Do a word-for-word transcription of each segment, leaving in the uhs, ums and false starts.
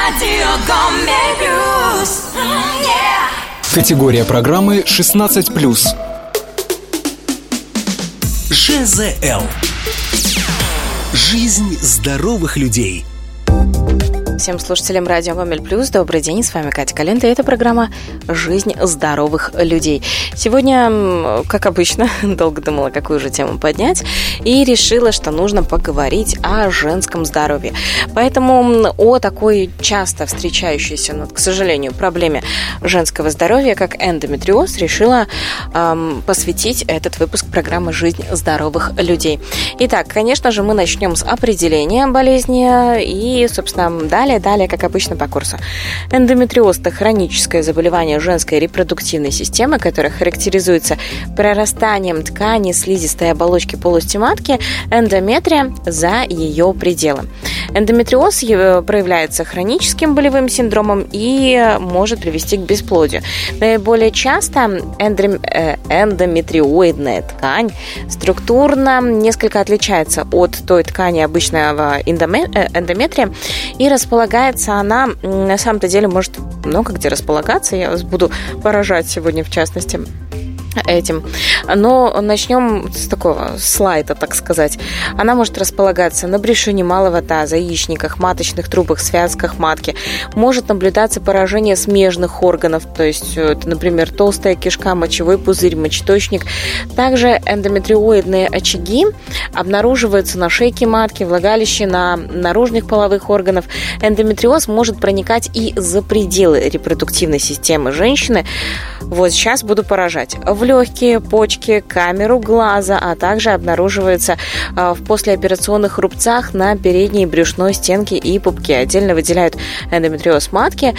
Категория программы шестнадцать плюс. ЖЗЛ. Жизнь здоровых людей. Всем слушателям радио Гомель Плюс добрый день, с вами Катя Калента, и это программа «Жизнь здоровых людей». Сегодня, как обычно, долго думала, какую же тему поднять, и решила, что нужно поговорить о женском здоровье. Поэтому о такой часто встречающейся, но, к сожалению, проблеме женского здоровья, как эндометриоз, решила эм, посвятить этот выпуск программы «Жизнь здоровых людей». Итак, конечно же, мы начнем с определения болезни и, собственно, далее Далее, далее, как обычно, по курсу. Эндометриоз – это хроническое заболевание женской репродуктивной системы, которое характеризуется прорастанием ткани слизистой оболочки полости матки, эндометрия, за ее пределы. Эндометриоз проявляется хроническим болевым синдромом и может привести к бесплодию. Наиболее часто эндометриоидная ткань структурно несколько отличается от той ткани обычного эндометрия, и располагается она, на самом-то деле, может много где располагаться. Я вас буду поражать сегодня, в частности, этим. Но начнем с такого слайда, так сказать. Она может располагаться на брюшине малого таза, яичниках, маточных трубах, связках матки. Может наблюдаться поражение смежных органов, то есть это, например, толстая кишка, мочевой пузырь, мочеточник. Также эндометриоидные очаги обнаруживаются на шейке матки, влагалище, на наружных половых органов. Эндометриоз может проникать и за пределы репродуктивной системы женщины. Вот сейчас буду поражать. В легкие, почки, камеру глаза, а также обнаруживается в послеоперационных рубцах на передней брюшной стенке и пупке. Отдельно выделяют эндометриоз матки,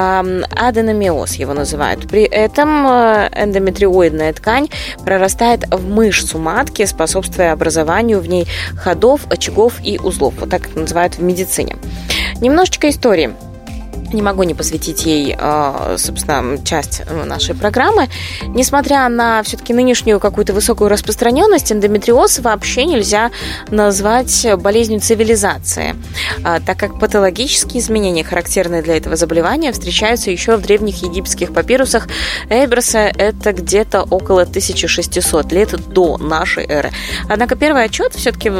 аденомиоз его называют. При этом эндометриоидная ткань прорастает в мышцу матки, способствуя образованию в ней ходов, очагов и узлов. Вот так это называют в медицине. Немножечко истории. Не могу не посвятить ей, собственно, часть нашей программы. Несмотря на все-таки нынешнюю какую-то высокую распространенность, эндометриоз вообще нельзя назвать болезнью цивилизации, так как патологические изменения, характерные для этого заболевания, встречаются еще в древних египетских папирусах Эйброса. Это где-то около тысяча шестьсот лет до нашей эры. Однако первый отчет все-таки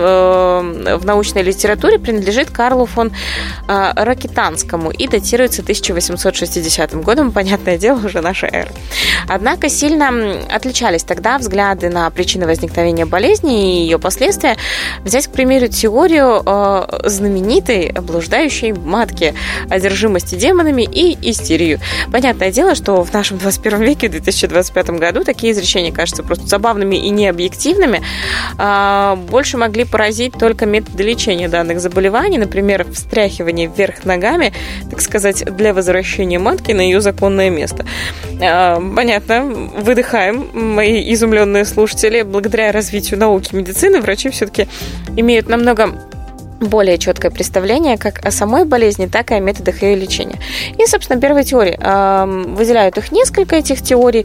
в научной литературе принадлежит Карлу фон Рокитанскому и датируется тысяча восемьсот шестидесятым годом, понятное дело, уже наша эра. Однако сильно отличались тогда взгляды на причины возникновения болезни и ее последствия. Взять, к примеру, теорию э, знаменитой блуждающей матки, одержимости демонами и истерию. Понятное дело, что в нашем двадцать первом веке, в две тысячи двадцать пятом году, такие изречения кажутся просто забавными и необъективными. Э, больше могли поразить только методы лечения данных заболеваний, например, встряхивание вверх ногами, так сказать, для возвращения матки на ее законное место. Понятно, выдыхаем, мои изумленные слушатели. Благодаря развитию науки медицины врачи все-таки имеют намного более четкое представление как о самой болезни, так и о методах ее лечения. И, собственно, первые теории. Выделяют их несколько, этих теорий,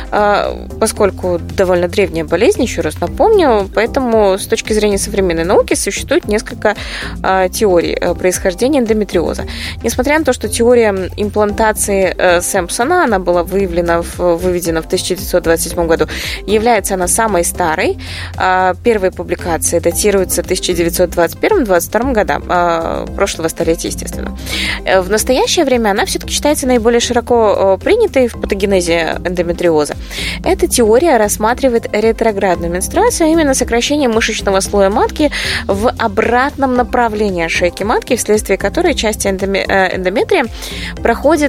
поскольку довольно древняя болезнь, еще раз напомню, поэтому с точки зрения современной науки существует несколько теорий происхождения эндометриоза. Несмотря на то, что теория имплантации Сэмпсона, она была выявлена, выведена в тысяча девятьсот двадцать седьмом году, является она самой старой. Первые публикации датируются тысяча девятьсот двадцать первым — двадцать втором годам прошлого столетия, естественно. В настоящее время она все-таки считается наиболее широко принятой в патогенезе эндометриоза. Эта теория рассматривает ретроградную менструацию, а именно сокращение мышечного слоя матки в обратном направлении шейки матки, вследствие которой части эндометрия проходит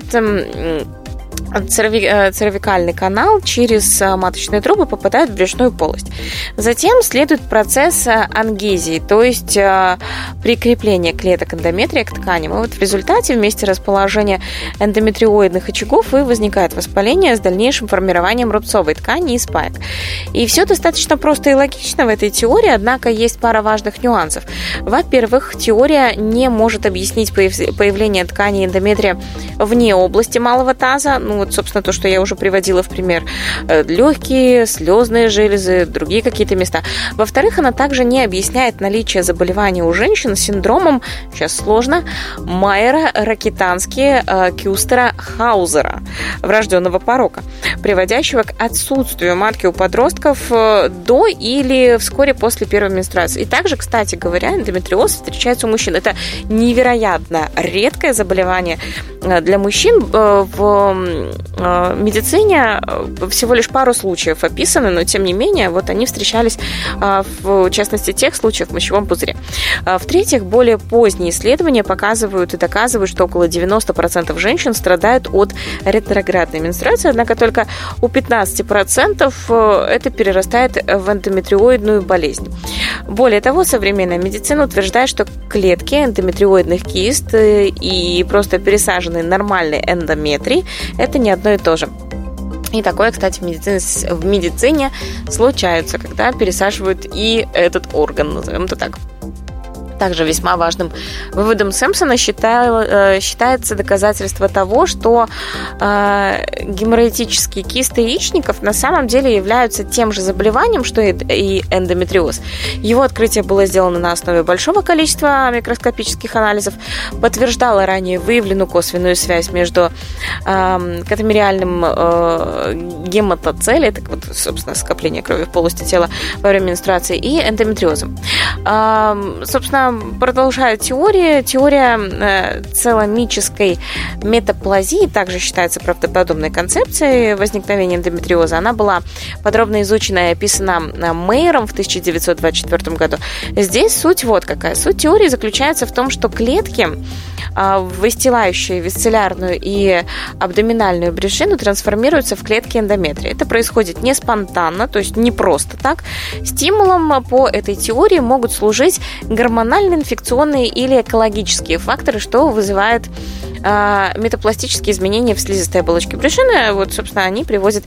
цервикальный канал через маточные трубы, попадают в брюшную полость. Затем следует процесс ангезии, то есть прикрепление клеток эндометрия к тканям. И вот в результате вместе расположения эндометриоидных очагов и возникает воспаление с дальнейшим формированием рубцовой ткани и спаек. И все достаточно просто и логично в этой теории, однако есть пара важных нюансов. Во-первых, теория не может объяснить появление ткани эндометрия вне области малого таза. Ну, ну вот, собственно, то, что я уже приводила в пример, легкие, слезные железы, другие какие-то места. Во-вторых, она также не объясняет наличие заболевания у женщин с синдромом, сейчас сложно, Майера-Рокитански-Кюстера-Хаузера, врожденного порока, приводящего к отсутствию матки у подростков до или вскоре после первой менструации. И также, кстати говоря, эндометриоз встречается у мужчин. Это невероятно редкое заболевание для мужчин. В медицине всего лишь пару случаев описаны, но тем не менее, вот они встречались в частности тех случаев в мочевом пузыре. В-третьих, более поздние исследования показывают и доказывают, что около девяносто процентов женщин страдают от ретроградной менструации, однако только у пятнадцать процентов это перерастает в эндометриоидную болезнь. Более того, современная медицина утверждает, что клетки эндометриоидных кист и просто пересаженные нормальные эндометрий – это не одно и то же. И такое, кстати, в медицине, в медицине случается, когда пересаживают и этот орган, назовем это так. Также весьма важным выводом Сэмпсона считаю, считается доказательство того, что э, геморроидические кисты яичников на самом деле являются тем же заболеванием, что и эндометриоз. Его открытие было сделано на основе большого количества микроскопических анализов, подтверждало ранее выявленную косвенную связь между э, катамериальным э, гематоцелем, это вот, собственно, скопление крови в полости тела во время менструации, и эндометриозом. Э, собственно, продолжая теорию, теория э, целомической метаплазии также считается правдоподобной концепцией возникновения эндометриоза. Она была подробно изучена и описана Мейером в тысяча девятьсот двадцать четвёртом году. Здесь суть вот какая. Суть теории заключается в том, что клетки, э, выстилающие висцелярную и абдоминальную брюшину, трансформируются в клетки эндометрия. Это происходит не спонтанно, то есть не просто так. Стимулом по этой теории могут служить гормональные, инфекционные или экологические факторы, что вызывает э, метапластические изменения в слизистой оболочке брюшины. Вот, собственно, они приводят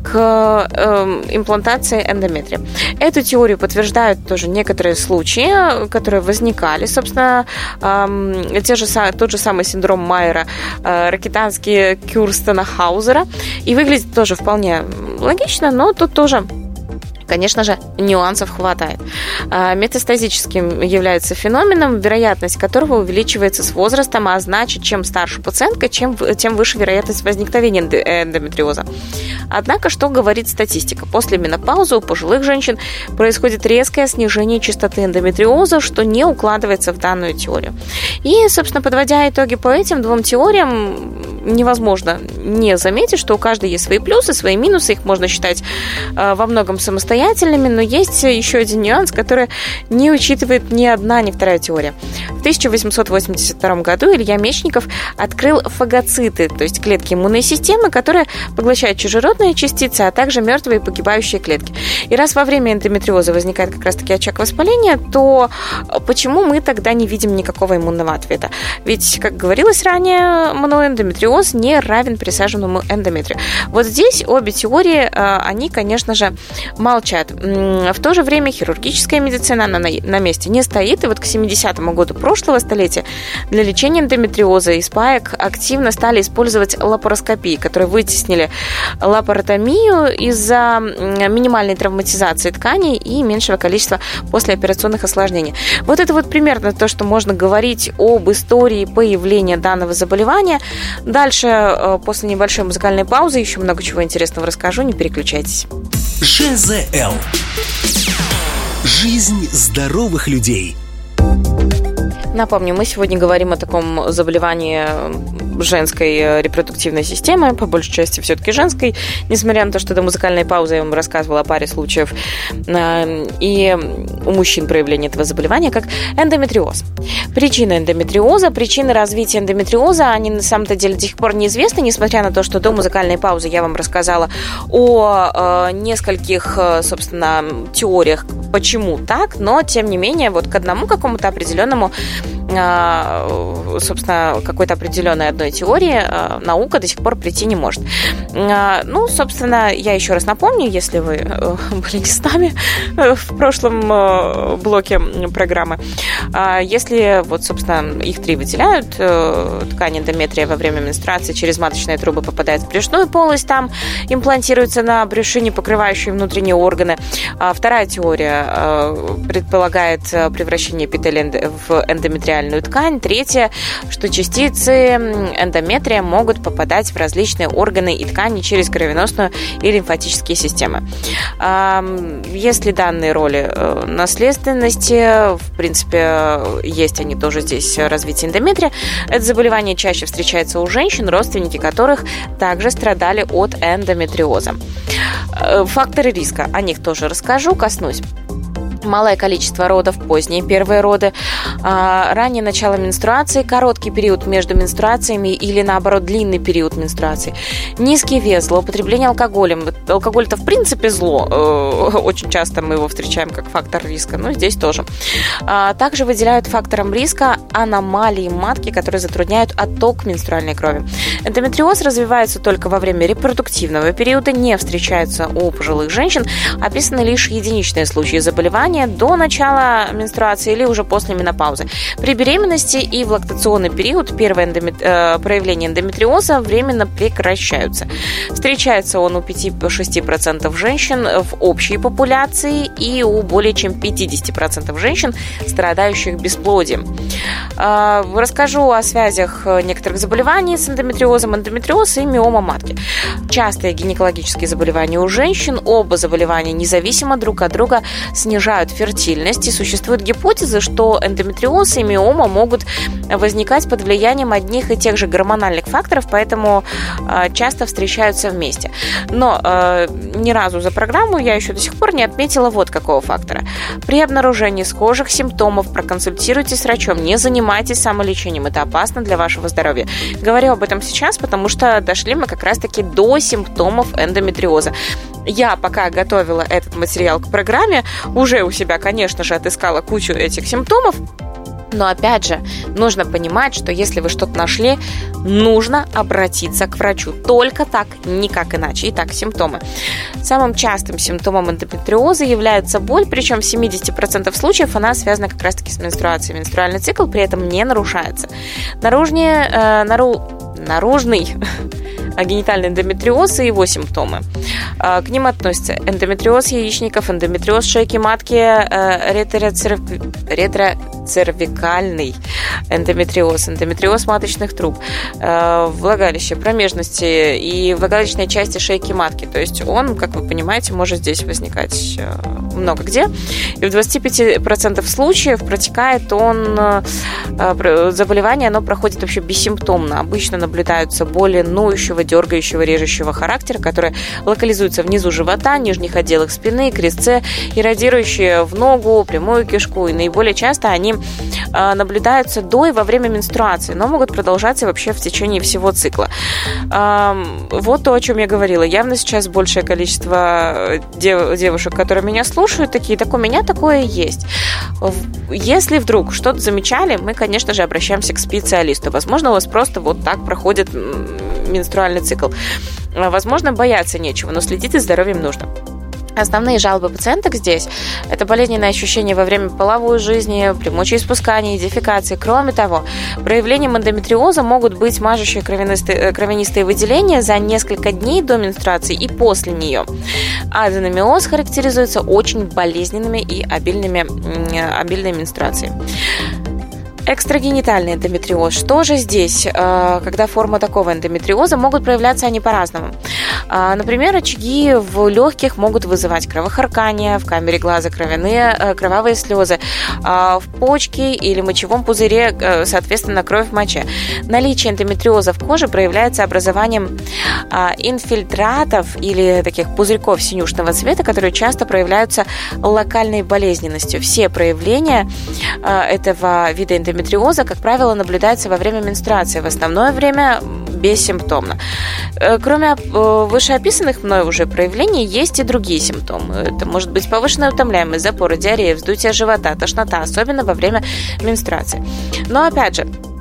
к э, имплантации эндометрия. Эту теорию подтверждают тоже некоторые случаи, которые возникали. Собственно, э, те же, тот же самый синдром Майера, э, Рокитански, Кюстера, Хаузера. И выглядит тоже вполне логично, но тут тоже, конечно же, нюансов хватает. Метастазическим является феноменом, вероятность которого увеличивается с возрастом, а значит, чем старше пациентка, чем, тем выше вероятность возникновения эндометриоза. Однако, что говорит статистика? После менопаузы у пожилых женщин происходит резкое снижение частоты эндометриоза, что не укладывается в данную теорию. И, собственно, подводя итоги по этим двум теориям, невозможно не заметить, что у каждой есть свои плюсы, свои минусы, их можно считать во многом самостоятельными, но есть еще один нюанс, который не учитывает ни одна, ни вторая теория. В тысяча восемьсот восемьдесят втором году Илья Мечников открыл фагоциты, то есть клетки иммунной системы, которые поглощают чужеродные частицы, а также мертвые и погибающие клетки. И раз во время эндометриоза возникает как раз-таки очаг воспаления, то почему мы тогда не видим никакого иммунного ответа? Ведь, как говорилось ранее, мной эндометриоз не равен пересаженному эндометрию. Вот здесь обе теории, они, конечно же, молчат. В то же время хирургическая медицина на, на месте не стоит, и вот к семидесятому году прошлого столетия для лечения эндометриоза и спаек активно стали использовать лапароскопии, которые вытеснили лапаротомию из-за минимальной травматизации тканей и меньшего количества послеоперационных осложнений. Вот это вот примерно то, что можно говорить об истории появления данного заболевания. Дальше, после небольшой музыкальной паузы, еще много чего интересного расскажу, не переключайтесь. ЖЗЛ. Жизнь здоровых людей. Напомню, мы сегодня говорим о таком заболевании женской репродуктивной системы, по большей части все-таки женской, несмотря на то, что до музыкальной паузы я вам рассказывала о паре случаев и у мужчин проявление этого заболевания, как эндометриоз. Причины эндометриоза, причины развития эндометриоза, они на самом-то деле до сих пор неизвестны, несмотря на то, что до музыкальной паузы я вам рассказала о нескольких, собственно, теориях, почему так, но, тем не менее, вот к одному какому-то определенному собственно, какой-то определенной одной теории наука до сих пор прийти не может. Ну, собственно, я еще раз напомню, если вы были не с нами в прошлом блоке программы, если, вот, собственно, их три выделяют, ткань эндометрия во время менструации через маточные трубы попадает в брюшную полость, там имплантируется на брюшине, покрывающие внутренние органы. Вторая теория предполагает превращение эпителия в эндометриальную ткань. Третья, что частицы эндометрия могут попадать в различные органы и ткани через кровеносную и лимфатические системы. Есть ли данные роли наследственности? В принципе, есть они тоже здесь, развитие эндометрия. Это заболевание чаще встречается у женщин, родственники которых также страдали от эндометриоза. Факторы риска, о них тоже расскажу, коснусь. Малое количество родов, поздние первые роды, раннее начало менструации, короткий период между менструациями или, наоборот, длинный период менструации, низкий вес, злоупотребление алкоголем. Алкоголь-то, в принципе, зло. Очень часто мы его встречаем как фактор риска, но здесь тоже. Также выделяют фактором риска аномалии матки, которые затрудняют отток менструальной крови. Эндометриоз развивается только во время репродуктивного периода, не встречается у пожилых женщин, описаны лишь единичные случаи заболевания до начала менструации или уже после менопаузы. При беременности и в лактационный период первые эндомет... э, проявления эндометриоза временно прекращаются. Встречается он у пять-шесть процентов женщин в общей популяции и у более чем пятьдесят процентов женщин, страдающих бесплодием. Э, расскажу о связях некоторых заболеваний с эндометриозом, эндометриоз и миома матки. Частые гинекологические заболевания у женщин, оба заболевания независимо друг от друга снижают фертильность, и существует гипотеза, что эндометриоз и миома могут возникать под влиянием одних и тех же гормональных факторов, поэтому э, часто встречаются вместе. Но э, ни разу за программу я еще до сих пор не отметила вот какого фактора. При обнаружении схожих симптомов проконсультируйтесь с врачом, не занимайтесь самолечением, это опасно для вашего здоровья. Говорю об этом сейчас, потому что дошли мы как раз-таки до симптомов эндометриоза. Я, пока готовила этот материал к программе, уже у себя, конечно же, отыскала кучу этих симптомов. Но, опять же, нужно понимать, что если вы что-то нашли, нужно обратиться к врачу. Только так, никак иначе. Итак, симптомы. Самым частым симптомом эндометриоза является боль, причем в семьдесят процентов случаев она связана как раз-таки с менструацией. Менструальный цикл при этом не нарушается. Наружнее, э, нару, наружный... генитальный эндометриоз и его симптомы. К ним относятся эндометриоз яичников, эндометриоз шейки матки, ретроцервикальный эндометриоз, эндометриоз маточных труб, влагалище, промежности и влагалищной части шейки матки. То есть он, как вы понимаете, может здесь возникать много где. И в двадцать пять процентов случаев протекает он, заболевание, оно проходит вообще бессимптомно. Обычно наблюдаются боли ноющего, дергающего, режущего характера, которые локализуются внизу живота, нижних отделах спины, крестце, иррадирующие в ногу, прямую кишку. И наиболее часто они наблюдаются до и во время менструации, но могут продолжаться вообще в течение всего цикла. Вот то, о чем я говорила. Явно сейчас большее количество дев- девушек, которые меня слушают, такие, так у меня такое есть. Если вдруг что-то замечали, мы, конечно же, обращаемся к специалисту. Возможно, у вас просто вот так проходит менструальный цикл. Возможно, бояться нечего, но следить за здоровьем нужно. Основные жалобы пациенток здесь – это болезненные ощущения во время половой жизни, при мочеиспускании, дефекации. Кроме того, проявлением эндометриоза могут быть мажущие кровянистые, кровянистые выделения за несколько дней до менструации и после нее. Аденомиоз характеризуется очень болезненными и обильными, обильной менструацией. Экстрагенитальный эндометриоз. Что же здесь? Когда форма такого эндометриоза, могут проявляться они по-разному. Например, очаги в легких могут вызывать кровохаркание, в камере глаза кровяные, кровавые слезы, в почке или мочевом пузыре, соответственно, кровь в моче. Наличие эндометриоза в коже проявляется образованием инфильтратов или таких пузырьков синюшного цвета, которые часто проявляются локальной болезненностью. Все проявления этого вида эндометриоза, как правило, наблюдаются во время менструации, в основное время бессимптомно. Кроме вышеописанных мной уже проявлений, есть и другие симптомы. Это может быть повышенная утомляемость, запоры, диарея, вздутие живота, тошнота, особенно во время менструации. Но, опять же,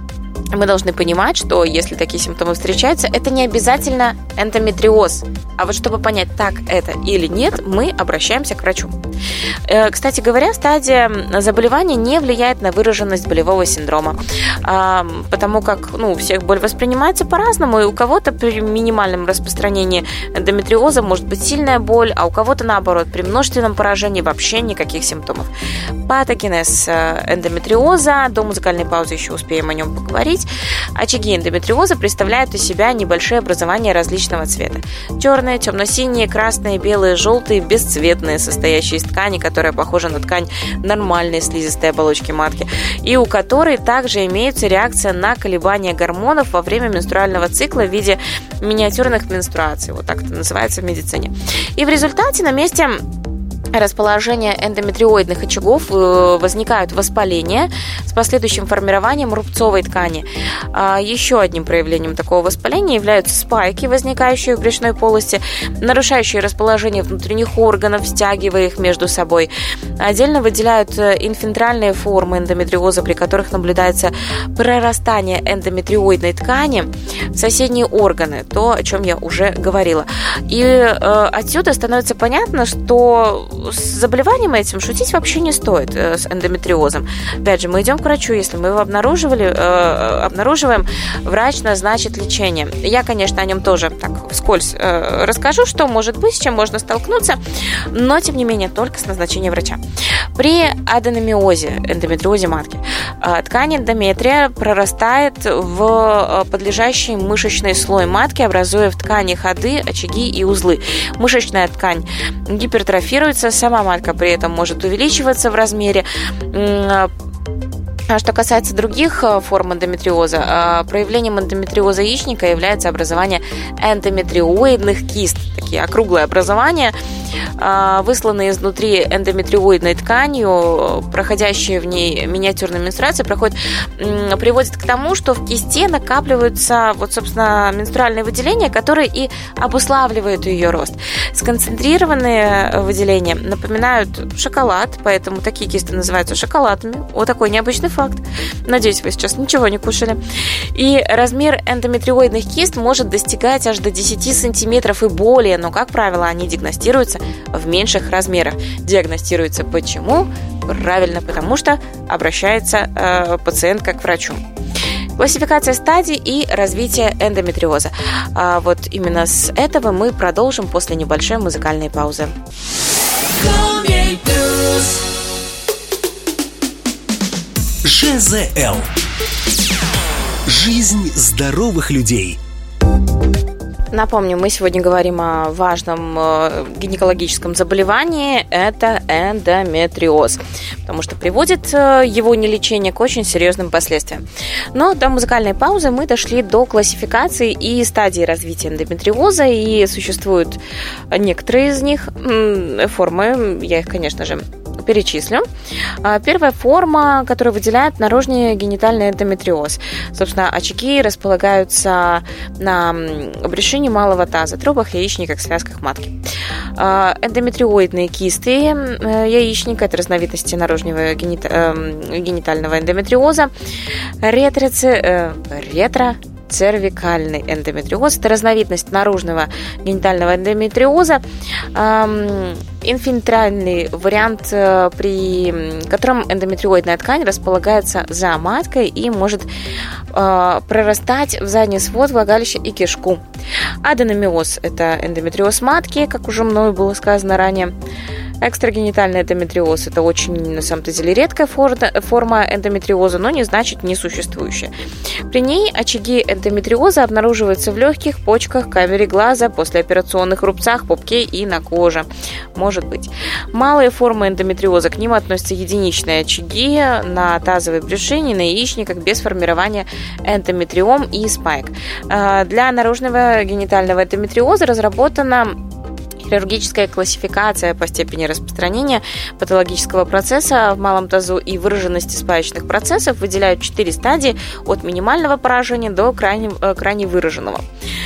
мы должны понимать, что если такие симптомы встречаются, это не обязательно эндометриоз. А вот чтобы понять, так это или нет, мы обращаемся к врачу. Кстати говоря, стадия заболевания не влияет на выраженность болевого синдрома, потому как ну, у всех боль воспринимается по-разному, и у кого-то при минимальном распространении эндометриоза может быть сильная боль, а у кого-то наоборот, при множественном поражении вообще никаких симптомов. Патогенез эндометриоза, до музыкальной паузы еще успеем о нем поговорить. Очаги эндометриоза представляют из себя небольшие образования различного цвета. Черные, темно-синие, красные, белые, желтые, бесцветные, состоящие из ткани, которая похожа на ткань нормальной слизистой оболочки матки, и у которой также имеется реакция на колебания гормонов во время менструального цикла в виде миниатюрных менструаций. Вот так это называется в медицине. И в результате на месте расположения эндометриоидных очагов возникают воспаления с последующим формированием рубцовой ткани. Еще одним проявлением такого воспаления являются спайки, возникающие в брюшной полости, нарушающие расположение внутренних органов, стягивая их между собой. Отдельно выделяют инфантильные формы эндометриоза, при которых наблюдается прорастание эндометриоидной ткани в соседние органы, то, о чем я уже говорила. И э, отсюда становится понятно, что с заболеванием этим шутить вообще не стоит, э, с эндометриозом. Опять же, мы идем к врачу, если мы его обнаруживали, э, обнаруживаем, врач назначит лечение. Я, конечно, о нем тоже так вскользь э, расскажу, что может быть, с чем можно столкнуться, но, тем не менее, только с назначением врача. При аденомиозе, эндометриозе матки, э, ткань эндометрия прорастает в подлежащий мышечный слой матки, образуя в ткани ходы, очаги и узлы. Мышечная ткань гипертрофируется, сама матка при этом может увеличиваться в размере. А что касается других форм эндометриоза, проявлением эндометриоза яичника является образование эндометриоидных кист. Такие округлые образования, высланные изнутри эндометриоидной тканью, проходящие в ней миниатюрные менструации, проходят, приводят к тому, что в кисте накапливаются, вот, собственно, менструальные выделения, которые и обуславливают ее рост. Сконцентрированные выделения напоминают шоколад, поэтому такие кисты называются шоколадами. Вот такой необычный факт. Надеюсь, вы сейчас ничего не кушали. И размер эндометриоидных кист может достигать аж до десять сантиметров и более, но, как правило, они диагностируются в меньших размерах. Диагностируется почему? Правильно, потому что обращается э, пациентка к врачу. Классификация стадий и развитие эндометриоза. А вот именно с этого мы продолжим после небольшой музыкальной паузы. ЖЗЛ. Жизнь здоровых людей. Напомню, мы сегодня говорим о важном гинекологическом заболевании, это эндометриоз, потому что приводит его нелечение к очень серьезным последствиям. Но до музыкальной паузы мы дошли до классификации и стадии развития эндометриоза, и существуют некоторые из них формы, я их, конечно же, перечислю. Первая форма, которая выделяет наружный генитальный эндометриоз. Собственно, очаги располагаются на брюшине малого таза, трубах, яичниках, связках матки. Эндометриоидные кисты яичника – это разновидности наружного генитального эндометриоза. Ретроци... ретро цервикальный эндометриоз – это разновидность наружного генитального эндометриоза, эм, инфантильный вариант, э, при котором эндометриоидная ткань располагается за маткой и может э, прорастать в задний свод влагалища и кишку. Аденомиоз – это эндометриоз матки, как уже мною было сказано ранее. Экстрагенитальный эндометриоз – это очень, на самом деле, редкая форма эндометриоза, но не значит несуществующая. При ней очаги эндометриоза обнаруживаются в легких, почках, камере глаза, послеоперационных рубцах, пупке и на коже. Может быть. Малые формы эндометриоза, к ним относятся единичные очаги на тазовой брюшине, на яичниках без формирования эндометриом и спайк. Для наружного генитального эндометриоза разработана Хирургическая классификация по степени распространения патологического процесса в малом тазу и выраженности спаечных процессов выделяют четыре стадии от минимального поражения до крайне, крайне выраженного.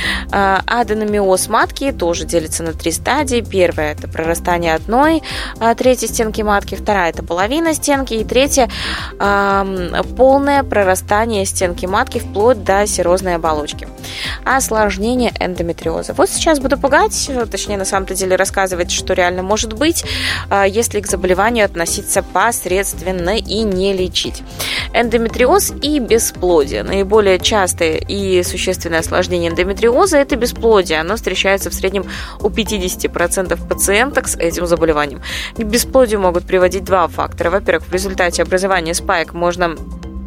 Аденомиоз матки тоже делится на три стадии. Первая – это прорастание одной трети стенки матки, вторая – это половина стенки, и третья – полное прорастание стенки матки вплоть до серозной оболочки. Осложнение эндометриоза. Вот сейчас буду пугать, точнее, на самом деле рассказывать, что реально может быть, если к заболеванию относиться посредственно и не лечить. Эндометриоз и бесплодие. Наиболее частое и существенное осложнение эндометриоза – это бесплодие. Оно встречается в среднем у пятьдесят процентов пациенток с этим заболеванием. К бесплодию могут приводить два фактора. Во-первых, в результате образования спаек можно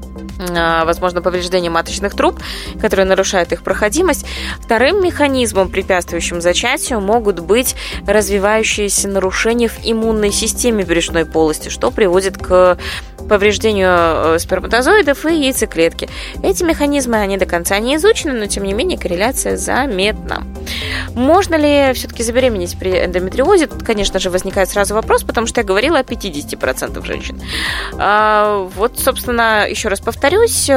возможно повреждение маточных труб, которые нарушают их проходимость. Вторым механизмом, препятствующим зачатию, могут быть развивающиеся нарушения в иммунной системе брюшной полости, что приводит к повреждению сперматозоидов и яйцеклетки. Эти механизмы, они до конца не изучены, но тем не менее корреляция заметна. Можно ли все-таки забеременеть при эндометриозе? Тут, конечно же, возникает сразу вопрос, потому что я говорила о пятьдесят процентов женщин. Вот, собственно, еще раз повторюсь,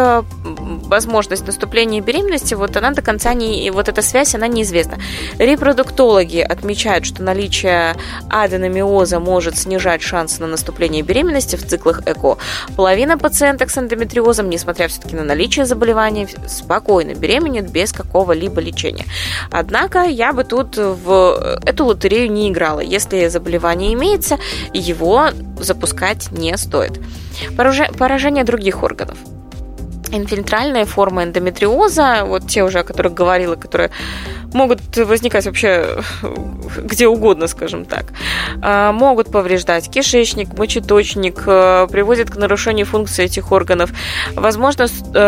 возможность наступления беременности, вот она до конца не, вот эта связь, она неизвестна. Репродуктологи отмечают, что наличие аденомиоза может снижать шансы на наступление беременности в циклах ЭКО. Половина пациенток с эндометриозом, несмотря все-таки на наличие заболевания, спокойно беременеют без какого-либо лечения. Однако я бы тут в эту лотерею не играла. Если заболевание имеется, его запускать не стоит. Поражение других органов. Инфильтральные формы эндометриоза, вот те уже, о которых говорила, которые могут возникать вообще где угодно, скажем так, могут повреждать кишечник, мочеточник, приводят к нарушению функции этих органов. Возможно,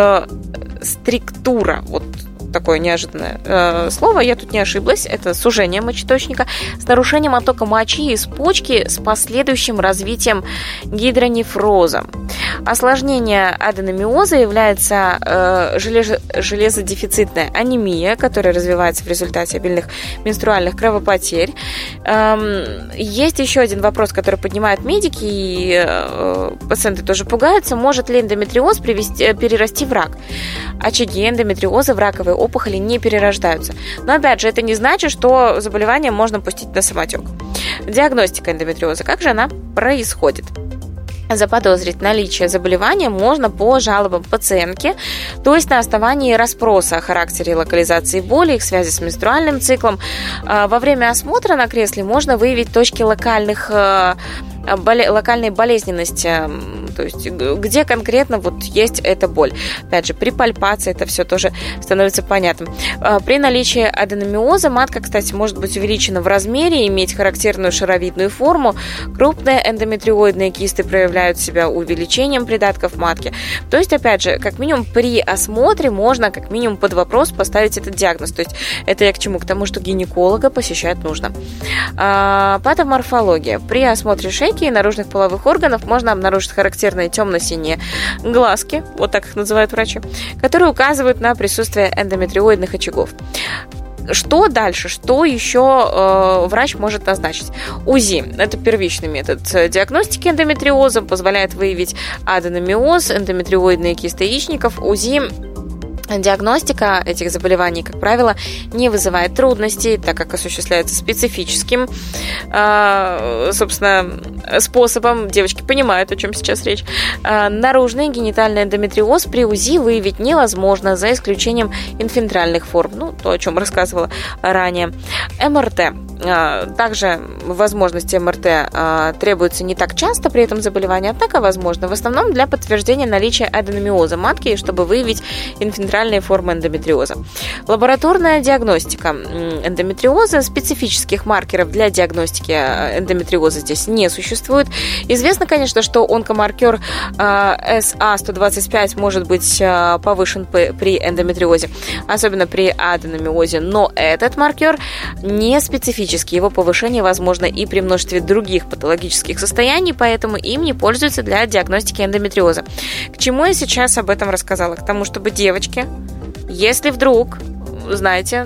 стриктура, вот такое неожиданное э, слово, я тут не ошиблась, это сужение мочеточника с нарушением оттока мочи из почки с последующим развитием гидронефроза. Осложнение аденомиоза является э, железо- железодефицитная анемия, которая развивается в результате обильных менструальных кровопотерь. Эм, есть еще один вопрос, который поднимают медики, и э, пациенты тоже пугаются. Может ли эндометриоз привести, перерасти в рак? Очаги эндометриоза в раковой опухоли не перерождаются. Но опять же, это не значит, что заболевание можно пустить на самотек. Диагностика эндометриоза. Как же она происходит? Заподозрить наличие заболевания можно по жалобам пациентки, то есть на основании расспроса о характере и локализации боли, их связи с менструальным циклом. Во время осмотра на кресле можно выявить точки локальных боле- локальной болезненности, то есть где конкретно вот есть эта боль. Опять же, при пальпации это все тоже становится понятным. При наличии аденомиоза матка, кстати, может быть увеличена в размере, иметь характерную шаровидную форму. Крупные эндометриоидные кисты проявляют себя увеличением придатков матки. То есть, опять же, как минимум при осмотре можно как минимум под вопрос поставить этот диагноз. То есть это я к чему? К тому, что гинеколога посещать нужно. Патоморфология. При осмотре шейки и наружных половых органов можно обнаружить характерные темно-синие глазки, вот так их называют врачи, которые указывают на присутствие эндометриоидных очагов. Что дальше? Что еще э, врач может назначить? УЗИ. Это первичный метод диагностики эндометриоза, позволяет выявить аденомиоз, эндометриоидные кисты яичников. УЗИ. Диагностика этих заболеваний, как правило, не вызывает трудностей, так как осуществляется специфическим, э, собственно, способом. Девочки понимают, о чем сейчас речь. Э, наружный генитальный эндометриоз при УЗИ выявить невозможно, за исключением инфильтральных форм, ну, то, о чем рассказывала ранее. МРТ. Э, также возможности МРТ э, требуются не так часто при этом заболевании, однако возможно. В основном для подтверждения наличия аденомиоза матки, чтобы выявить инфильтральные формы эндометриоза. Лабораторная диагностика эндометриоза. Специфических маркеров для диагностики эндометриоза здесь не существует. Известно, конечно, что онкомаркер эс а сто двадцать пять может быть повышен при эндометриозе, особенно при аденомиозе, но этот маркер не специфический. Его повышение возможно и при множестве других патологических состояний, поэтому им не пользуются для диагностики эндометриоза. К чему я сейчас об этом рассказала? К тому, чтобы девочки, если вдруг, знаете,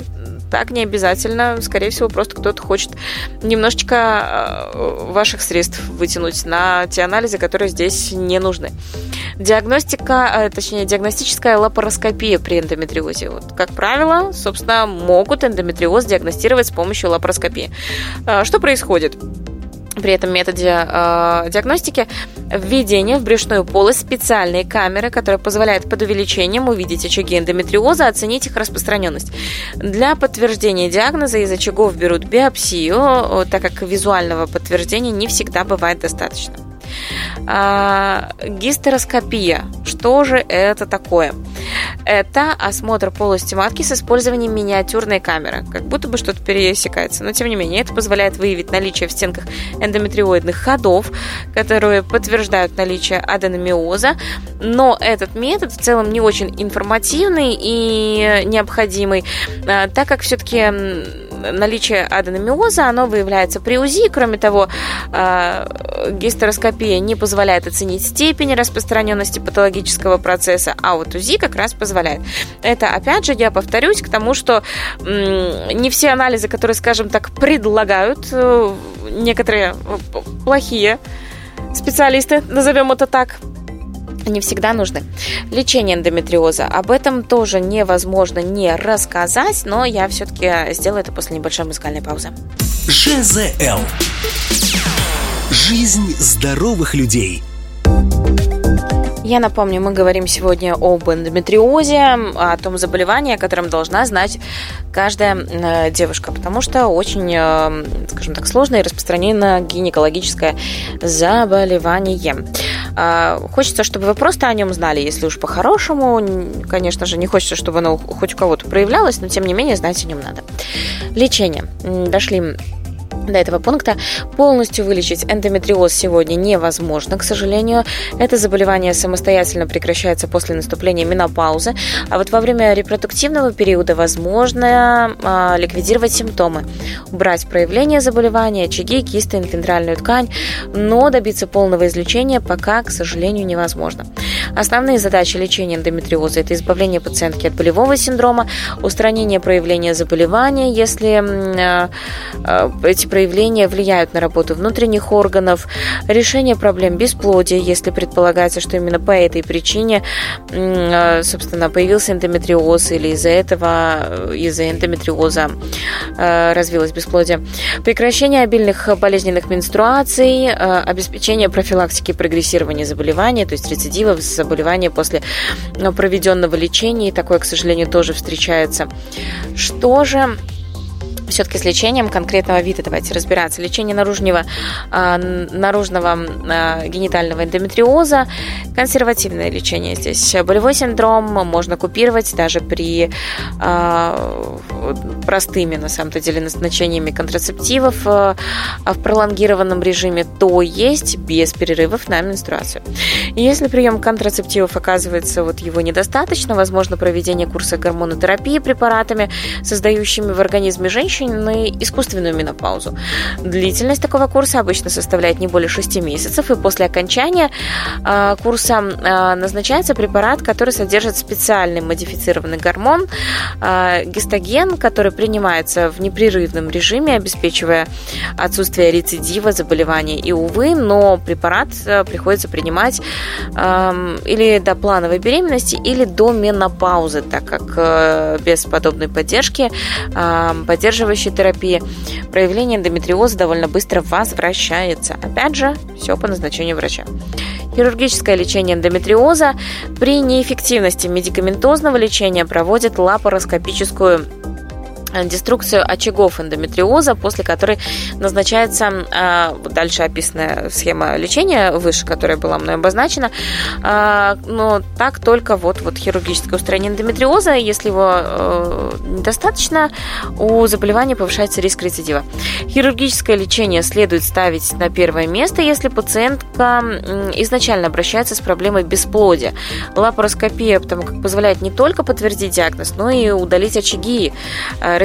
так не обязательно. Скорее всего, просто кто-то хочет немножечко ваших средств вытянуть на те анализы, которые здесь не нужны. Диагностика, точнее, диагностическая лапароскопия при эндометриозе. Вот, как правило, собственно, могут эндометриоз диагностировать с помощью лапароскопии. Что происходит? При этом методе э, диагностики введение в брюшную полость специальной камеры, которая позволяет под увеличением увидеть очаги эндометриоза, оценить их распространенность. Для подтверждения диагноза из очагов берут биопсию, так как визуального подтверждения не всегда бывает достаточно. А, гистероскопия. Что же это такое? Это осмотр полости матки с использованием миниатюрной камеры. Как будто бы что-то пересекается. Но, тем не менее, это позволяет выявить наличие в стенках эндометриоидных ходов, которые подтверждают наличие аденомиоза. Но этот метод в целом не очень информативный и необходимый, так как все-таки наличие аденомиоза, оно выявляется при УЗИ. Кроме того, гистероскопия не позволяет оценить степень распространенности патологического процесса, а вот УЗИ как раз позволяет. Это, опять же, я повторюсь к тому, что не все анализы, которые, скажем так, предлагают некоторые плохие специалисты, назовем это так, не всегда нужны. Лечение эндометриоза. Об этом тоже невозможно не рассказать, но я все-таки сделаю это после небольшой музыкальной паузы. ЖЗЛ. Жизнь здоровых людей. Я напомню, мы говорим сегодня об эндометриозе, о том заболевании, о котором должна знать каждая девушка, потому что очень, скажем так, сложное и распространенное гинекологическое заболевание. Хочется, чтобы вы просто о нем знали, если уж по-хорошему. Конечно же, не хочется, чтобы оно хоть у кого-то проявлялось, но тем не менее знать о нем надо. Лечение. Дошли до этого пункта. Полностью вылечить эндометриоз сегодня невозможно, к сожалению. Это заболевание самостоятельно прекращается после наступления менопаузы, а вот во время репродуктивного периода возможно а, ликвидировать симптомы, убрать проявление заболевания, очаги, кисты, эпидермальную ткань, но добиться полного излечения пока, к сожалению, невозможно. Основные задачи лечения эндометриоза – это избавление пациентки от болевого синдрома, устранение проявления заболевания, если э, э, эти проявления влияют на работу внутренних органов, решение проблем бесплодия, если предполагается, что именно по этой причине, э, собственно, появился эндометриоз или из-за этого, из-за эндометриоза э, развилось бесплодие, прекращение обильных болезненных менструаций, э, обеспечение профилактики прогрессирования заболевания, то есть рецидивов, заболевания после проведенного лечения, и такое, к сожалению, тоже встречается. Что же все-таки с лечением конкретного вида давайте разбираться. Лечение наружного, э, наружного э, генитального эндометриоза, консервативное лечение здесь. Болевой синдром можно купировать даже при э, простыми, на самом-то деле, назначениями контрацептивов э, в пролонгированном режиме, то есть без перерывов на менструацию. Если прием контрацептивов оказывается вот его недостаточно, возможно проведение курса гормонотерапии препаратами, создающими в организме женщины искусственную менопаузу. Длительность такого курса обычно составляет не более шести месяцев, и после окончания э, курса э, назначается препарат, который содержит специальный модифицированный гормон э, гистоген, который принимается в непрерывном режиме, обеспечивая отсутствие рецидива заболевания. И, увы, но препарат э, приходится принимать э, или до плановой беременности, или до менопаузы, так как э, без подобной поддержки э, поддерживающей терапии проявление эндометриоза довольно быстро возвращается. Опять же, все по назначению врача. Хирургическое лечение эндометриоза при неэффективности медикаментозного лечения проводит лапароскопическую деструкцию очагов эндометриоза, после которой назначается э, дальше описанная схема лечения выше, которая была мной обозначена, э, но так только вот, вот хирургическое устранение эндометриоза, если его э, недостаточно, у заболевания повышается риск рецидива. Хирургическое лечение следует ставить на первое место, если пациентка изначально обращается с проблемой бесплодия. Лапароскопия потому как позволяет не только подтвердить диагноз, но и удалить очаги,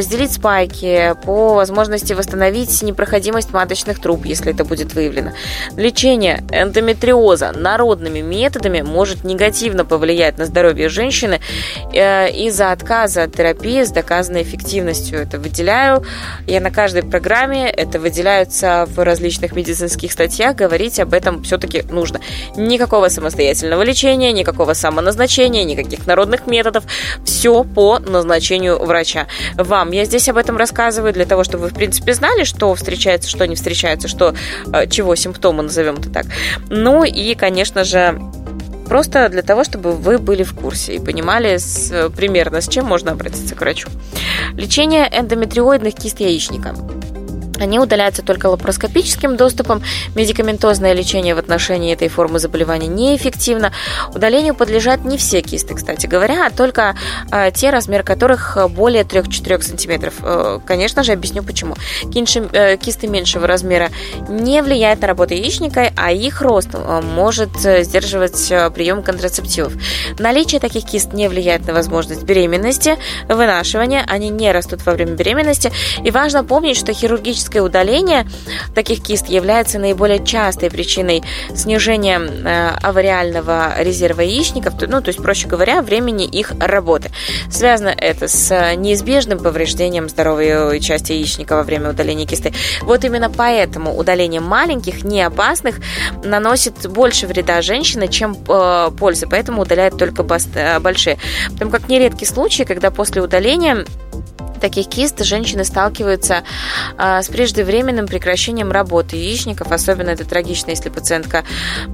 разделить спайки, по возможности восстановить непроходимость маточных труб, если это будет выявлено. Лечение эндометриоза народными методами может негативно повлиять на здоровье женщины из-за отказа от терапии с доказанной эффективностью. Это выделяю я на каждой программе, это выделяются в различных медицинских статьях, говорить об этом все-таки нужно. Никакого самостоятельного лечения, никакого самоназначения, никаких народных методов, все по назначению врача. Вам я здесь об этом рассказываю для того, чтобы вы, в принципе, знали, что встречается, что не встречается, что, чего симптомы, назовем это так. Ну и, конечно же, просто для того, чтобы вы были в курсе и понимали с, примерно, с чем можно обратиться к врачу. Лечение эндометриоидных кист яичника. Они удаляются только лапароскопическим доступом. Медикаментозное лечение в отношении этой формы заболевания неэффективно. Удалению подлежат не все кисты, кстати говоря, а только э, те, размер которых более три-четыре сантиметров. Э, конечно же, объясню почему. Кинши, э, кисты меньшего размера не влияют на работу яичника, а их рост э, может сдерживать э, прием контрацептивов. Наличие таких кист не влияет на возможность беременности, вынашивания. Они не растут во время беременности. И важно помнить, что хирургическое удаление таких кист является наиболее частой причиной снижения э, авариального резерва яичников, ну, то есть, проще говоря, времени их работы. Связано это с неизбежным повреждением здоровой части яичника во время удаления кисты. Вот именно поэтому удаление маленьких, неопасных, наносит больше вреда женщине, чем э, пользы, поэтому удаляют только большие. Потому как нередки случаи, когда после удаления таких кист женщины сталкиваются а, с преждевременным прекращением работы яичников. Особенно это трагично, если пациентка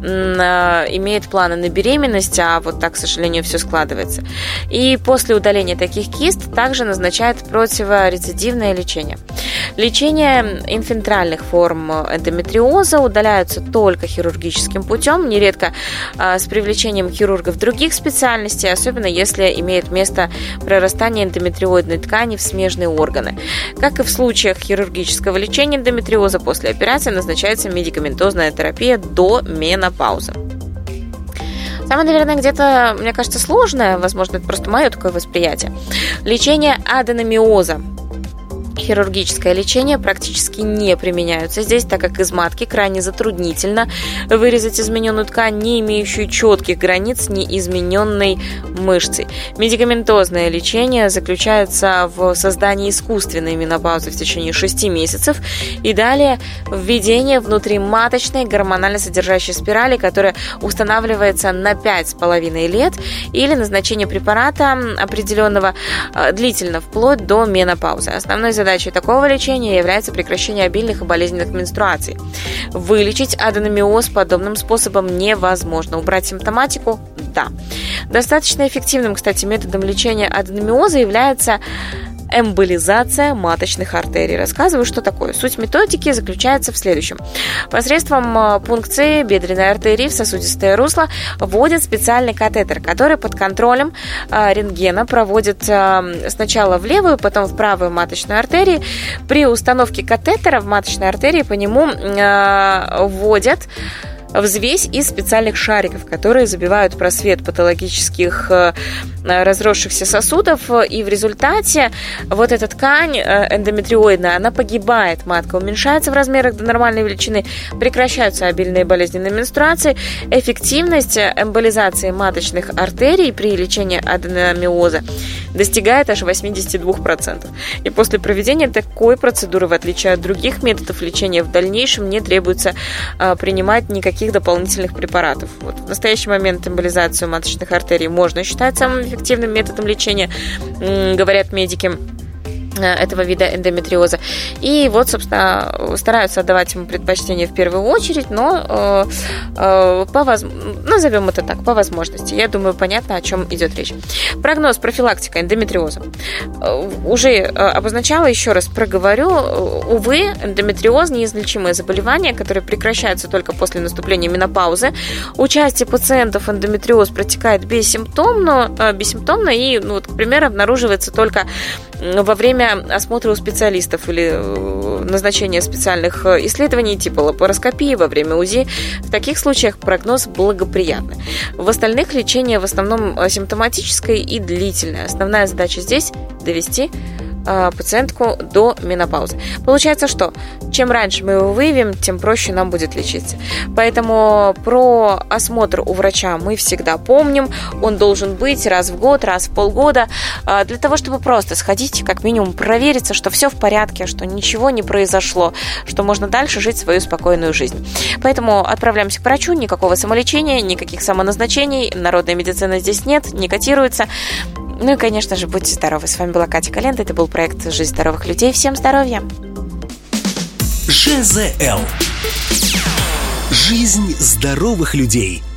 а, имеет планы на беременность, а вот так, к сожалению, все складывается. И после удаления таких кист также назначают противорецидивное лечение. Лечение инфантильных форм эндометриоза удаляются только хирургическим путем, нередко а, с привлечением хирургов других специальностей, особенно если имеет место прорастание эндометриоидной ткани в смежные органы. Как и в случаях хирургического лечения эндометриоза, после операции назначается медикаментозная терапия до менопаузы. Самое, наверное, где-то, мне кажется, сложное, возможно, это просто мое такое восприятие. Лечение аденомиоза. Хирургическое лечение практически не применяются здесь, так как из матки крайне затруднительно вырезать измененную ткань, не имеющую четких границ неизмененной мышцей. Медикаментозное лечение заключается в создании искусственной менопаузы в течение шести месяцев и далее введение внутриматочной гормонально содержащей спирали, которая устанавливается на пять с половиной лет, или назначение препарата определенного длительно, вплоть до менопаузы. Основной задачей Задачей такого лечения является прекращение обильных и болезненных менструаций. Вылечить аденомиоз подобным способом невозможно. Убрать симптоматику – да. Достаточно эффективным, кстати, методом лечения аденомиоза является эмболизация маточных артерий. Рассказываю, что такое. Суть методики заключается в следующем. Посредством пункции бедренной артерии в сосудистое русло вводят специальный катетер, который под контролем рентгена проводит сначала в левую, потом в правую маточную артерию. При установке катетера в маточной артерии по нему вводят взвесь из специальных шариков, которые забивают просвет патологических разросшихся сосудов, и в результате вот эта ткань эндометриоидная, она погибает, матка уменьшается в размерах до нормальной величины, прекращаются обильные болезненные менструации. Эффективность эмболизации маточных артерий при лечении аденомиоза достигает аж восемьдесят два процента. И после проведения такой процедуры, в отличие от других методов лечения, в дальнейшем не требуется а, принимать никаких дополнительных препаратов. Вот. В настоящий момент эмболизацию маточных артерий можно считать самым эффективным методом лечения, м- говорят медики этого вида эндометриоза. И вот, собственно, стараются отдавать ему предпочтение в первую очередь, но э, э, по воз... назовем это так, по возможности. Я думаю, понятно, о чем идет речь. Прогноз, профилактика эндометриоза. Э, уже э, обозначала, еще раз проговорю. Увы, эндометриоз – неизлечимое заболевание, которое прекращается только после наступления менопаузы. У части пациентов эндометриоз протекает бессимптомно, э, бессимптомно и, ну, вот, к примеру, обнаруживается только во время осмотра у специалистов или назначения специальных исследований типа лапароскопии, во время УЗИ. В таких случаях прогноз благоприятный. В остальных лечение в основном симптоматическое и длительное. Основная задача здесь – довести пациентку до менопаузы. Получается, что чем раньше мы его выявим, тем проще нам будет лечиться. Поэтому про осмотр у врача мы всегда помним. Он должен быть раз в год, раз в полгода, для того, чтобы просто сходить, как минимум провериться, что все в порядке, что ничего не произошло, что можно дальше жить свою спокойную жизнь. Поэтому отправляемся к врачу, никакого самолечения, никаких самоназначений, народной медицины здесь нет, не котируется. Ну и, конечно же, будьте здоровы. С вами была Катя Калента, это был проект «Жизнь здоровых людей». Всем здоровья! ЖЗЛ. Жизнь здоровых людей.